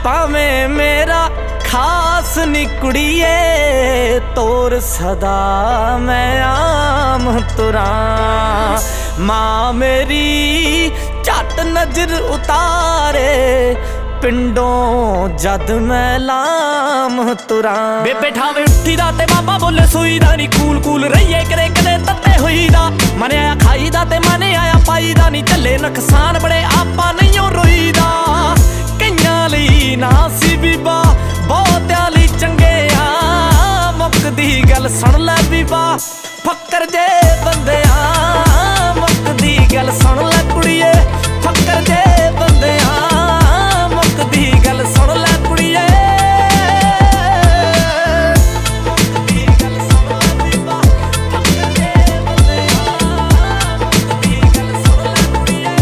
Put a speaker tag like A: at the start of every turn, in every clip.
A: ਭਾਵੇਂ ਮੇਰਾ ਖਾਸ ਨੀ ਕੁੜੀਏ ਤੋਰ ਸਦਾ ਮੈਂ ਆਮ ਤੁਰਾਂ। ਮਾਂ ਮੇਰੀ ਝੱਟ ਨਜ਼ਰ ਉਤਾਰੇ ਪਿੰਡੋਂ ਜਦ ਮੈਂ ਲਾਮ ਤੁਰਾਂ। ਬੇਬੇ ਠਾਵੇ ਉੱਠੀ ਦਾ ਤੇ ਬਾਬਾ ਬੋਲੇ ਸੂਈ ਦਾ ਨੀ ਕੂਲ ਕੂਲ ਰਹੀਏ ਕਦੇ ਕਦੇ ਤੱਤੇ ਹੋਈ ਦਾ। ਮਨ ਆਇਆ ਖਾਈ ਦਾ ਤੇ ਮਨ ਆਇਆ ਪਾਈ ਦਾ ਨੀ ਝੱਲੇ ਨੁਕਸਾਨ ਬੜੇ ਆਪਾਂ ਨਹੀਂਓ ਰੋਈ ਦਾ। ਕਈਆਂ ਲਈ ਨਾ ਸੀ ਬੀਬਾ ਬਹੁਤਿਆਂ ਲਈ ਚੰਗੇ ਆ। ਮੁੱਕਦੀ ਗੱਲ ਸੁਣ ਲੈ ਬੀਬਾ ਫੱਕਰ ਜੇ ਬੰਦਿਆਂ। ਮੁੱਕਦੀ ਗੱਲ ਸੁਣ ਲੈ ਕੁੜੀਏ ਫੱਕਰ ਜੇ ਬੰਦਿਆਂ। ਮੁੱਕਦੀ ਗੱਲ ਸੁਣ ਲੈ ਕੁੜੀਏ। ਮੁੱਕਦੀ ਗੱਲ ਸੁਣ ਲੈ ਬੀਬਾ ਫੱਕਰ ਜੇ ਬੰਦਿਆਂ। ਮੁੱਕਦੀ ਗੱਲ ਸੁਣ ਲੈ ਕੁੜੀਏ।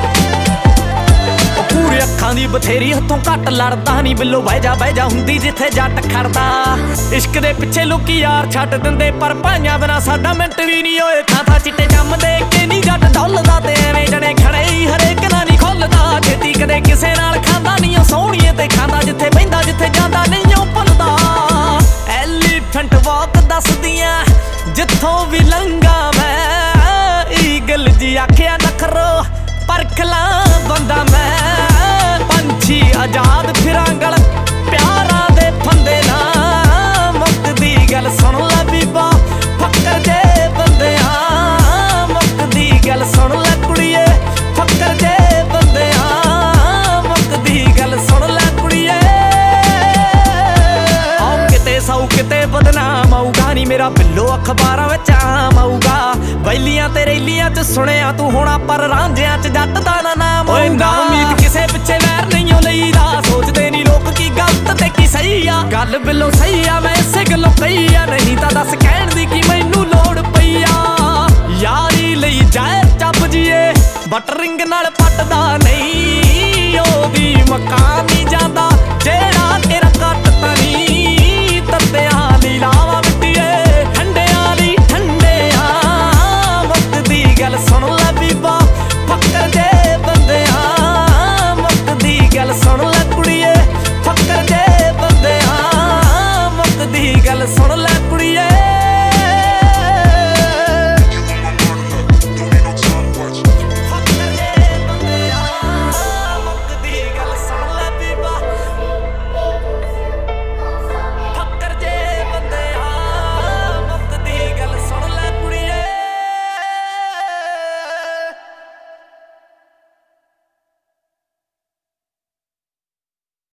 A: ਪੂਰੇ ਅੱਖਾਂ ਦੀ ਬਥੇਰੀ ਹੱਥੋਂ ਘੱਟ ਲੜਦਾ ਨੀ ਬਿੱਲੋ ਬਹਿ ਜਾ ਹੁੰਦੀ ਜਿੱਥੇ ਜੱਟ ਖੜਦਾ। ਇਸ਼ਕ ਦੇ ਪਿੱਛੇ ਲੋਕੀ ਯਾਰ ਛੱਡ ਦਿੰਦੇ ਪਰ ਭਾਈਆਂ ਬਿਨਾ ਸਾਡਾ ਮਿੰਟ ਵੀ ਨੀ ਹੋਏ। ਥਾਂ ਚਿੱਟੇ ਜੰਮ ਦੇ ਕੇ ਨੀ ਜੱਟ ਡੁੱਲਦਾ ਤੇ ਐਵੇਂ ਜਣੇ ਖੜੇ ਹੀ ਹਰੇਕ ਨਾਲ ਨੀ ਖੁੱਲਦਾ। ਛੇਤੀ ਕਦੇ ਕਿਸੇ ਨਾਲ ਖਾਂਦਾ ਨੀ ਉਹ ਸੋਹਣੀਏ ਤੇ ਖਾਂਦਾ ਜਿੱਥੇ ਬਹਿੰਦਾ ਜਿੱਥੇ ਜਾਂਦਾ ਨਹੀਂ ਉਹ ਭੁੱਲਦਾ। ਐਲੀਫੈਂਟ ਵਾਕ ਦੱਸਦੀਆਂ ਜਿੱਥੋਂ ਵੀ ਲੰਘਾ ਮੈਂ। ਈਗਲ ਜੀ ਆਖਿਆ ਨਖਰੋ ਪਰਖ ਲਾਂ ਬੰਦਾ ਮੈਂ। ਪੰਛੀ ਆਜ਼ਾਦ ਫਿਰਾਂਗਲ ਪਿਆਰਾਂ ਦੇ ਫੰਦੇ ਨਾ। ਮੁੱਕਦੀ ਗੱਲ ਸੁਣ ਲੈ ਬੀਬਾ ਫੱਕਰ ਜੇ ਬੰਦਿਆਂ। ਮੁੱਕਦੀ ਗੱਲ ਸੁਣ ਲੈ ਕੁੜੀਏ ਫੱਕਰ ਜੇ ਬੰਦਿਆਂ। ਮੁੱਕਦੀ ਗੱਲ ਸੁਣ ਲੈ ਕੁੜੀਏ। ਆਓ ਕਿਤੇ ਸੌ ਕਿਤੇ ਬਦਨਾਮ ਆਊਗਾ ਨੀ ਮੇਰਾ ਬਿੱਲੋ ਅਖਬਾਰਾਂ ਵਿੱਚ ਆਮ ਆਊਗਾ। ਵੈਲੀਆਂ ਤੇ ਰੈਲੀਆਂ ਚ ਸੁਣਿਆ ਤੂੰ ਹੋਣਾ ਪਰ ਰਾਂਝਿਆਂ ਚ ਜੱਟ ਦਾ ਨਾ ਨਾਮ ਆਊਗਾ। ਉਮੀਦ ਕਿਸੇ ਪਿੱਛੇ ਵੈਰ ਨਹੀਂ ਓ ਲਈਦਾ। ਸੋਚਦੇ ਨੀ ਲੋਕ ਕੀ ਗਲਤ ਤੇ ਕੀ ਸਹੀ ਆ। ਗੱਲ ਬਿੱਲੋ ਸਹੀ ਆ ਮੈਂ ਇਸੇ ਗੱਲੋਂ ਕਹੀ ਆ। ਨਹੀਂ ਤਾਂ ਦੱਸ ਕਹਿਣ ਦੀ ਕੀ ਮੈਨੂੰ ਲੋੜ ਪਈ ਆ। ਯਾਰੀ ਲਈ ਜਾਏ ਚੱਬ ਜੀਏ ਬਟ ਰਿੰਗ ਨਾਲ ਪੱਟਦਾ ਨਹੀਂ। ਉਹਦੀ ਮਕਾਨ ਨਹੀਂ ਜਾਂਦਾ ਜਿਹੜਾ ਤੇਰਾ ਕੱਟਦਾ ਨੀ। ਤੱਤਿਆਂ ਲਈ ਲਾਵਾਂ ਮਿੱਟੀਏ ਠੰਡਿਆਂ ਲਈ ਠੰਡੇ ਆ। ਮੁੱਕਦੀ ਗੱਲ ਸੁਣ ਲੈ ਬੀਬਾ ਫੱਕਰ ਜੇ ਬੰਦਿਆਂ। ਮੁੱਕਦੀ ਗੱਲ ਸੁਣ ਲੈ ਕੁੜੀਏ ਫੱਕਰ ਜੇ ਬੰਦਿਆਂ। ਮੁੱਕਦੀ ਗੱਲ ਸੁਣ ਲੈ ਕੁੜੀਏ।